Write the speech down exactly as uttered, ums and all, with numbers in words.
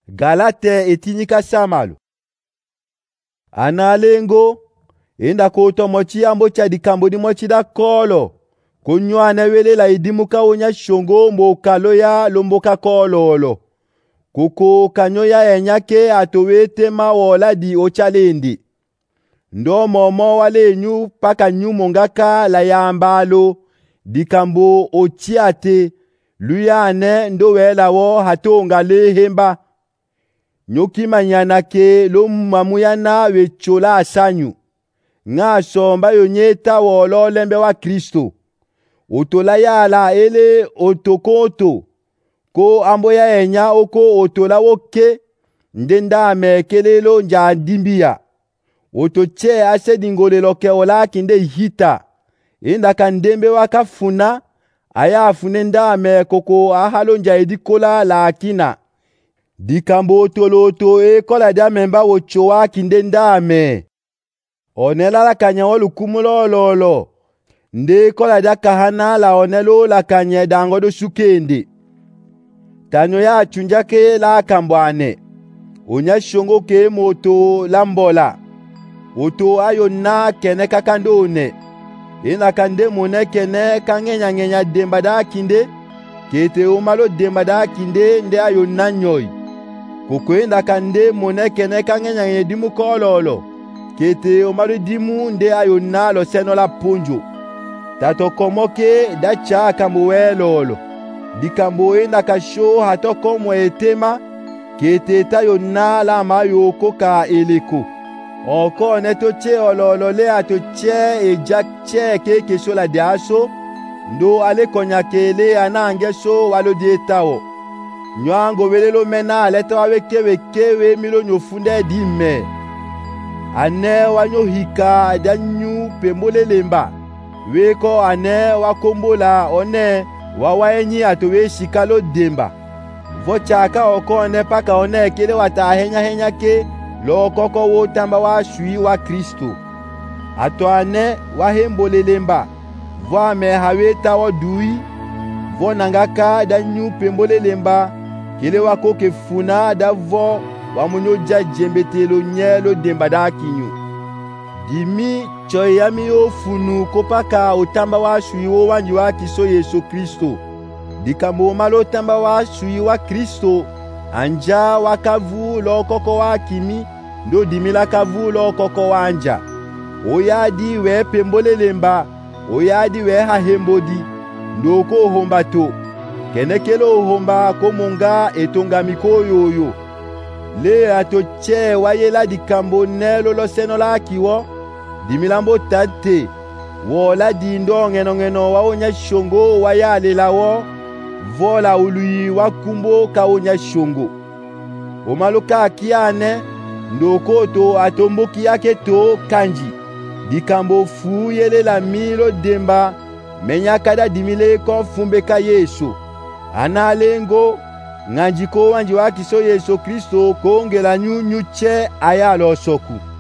Galate etinyika samalo. Analengo enda koto mochi ambo cha dikambo di mochi da kolo. Kunywana welela idimuka onya shongo mbokalo ya lomboka kololo. Kuko kanyoya enyake atowete mawola di ochalendi. Ndo momo wale nyu paka nyu mongaka la yambalo. Dikambo ochiate luyane ndo wela wo hatonga lehemba. Nyoki manyana ke lo mamuyana wechola asanyu. Nga somba yonyeta wolo lembe wa Kristo. Otola yala ele otokoto. Ko amboya enya oko otola woke. Ndenda mekelelo nja dimbia. Otoche ase dingole loke ola kinde hita. Inda kandembe wakafuna. Aya afunenda me koko ahalo nja edikola la akina. Dikambo toloto e kola dia memba wochowa kindenda me. Onela la kanya olu kumulo lolo. Nde kola dia kahana la onelo la kanya dangodo sukende. Tanyo ya chunjake la kambwane. Onya shongo ke moto lambola. Oto ayo na kene kakandone. Ina kande mone kene kangenya ngenya dembada kinde. Kete umalo dembada kinde nde ayo nanyoi. Kukwenda kande mone kene kangenya ngenya dimu kololo. Kete umalo dimu nde ayo nalo seno la punjo. Tato komoke dacha kambuwe lolo. Dikambo enda kasho hato komo etema. Kete tayo nala mayo koka eleko. Oko neto che ololo le ato che e jak che keke so la diaso. Ndo ale konyakele anange so walo dietao. Nyango welelo mena aleta waweke wekewe milo nyofunde dime. Ane wanyo hika danyu pembole lemba. Weko ane wakombola one wawaenyi atowe shikalo demba. Vochaka oko one paka one kele wata henya henya ke. Lo koko wo tamba wa shui wa Kristo. Ato ane wa hembole lemba. Vo me haweta wa dui. Vo nangaka da nyu pembole lemba. Kele wako ke funa da vo wa munyoja jembetelo nyelo demba da kinyu. Dimi choyami o funu kopaka otamba wa shui wo wanji wa kiso Yesu Kristo. Dikambo malo tamba wa shui wa Kristo. Anja wakavu lo koko wa kimi. Ndo dimila kavu lo koko wanja. Oyadi we pembole lemba. Oyadi we hahembodi. Ndo ko homba to. Kenekelo homba komonga etonga miko yoyo. Le atoche wayela dikambo nelo lo seno la kiwo. Dimilambo tate. Wola di ndo ngeno ngeno wa onya shongo wayale la wo. Vola ului wakumbo ka onya shongo. Omaloka kiane. Ndokoto atomboki yake to kanji. Dikambo fu yele la milo demba. Menyakada dimile ko fumbeka Yesu. Analengo. Nganjiko wanji wakiso Yesu Kristo kongela nyu nyu che ayalo soku.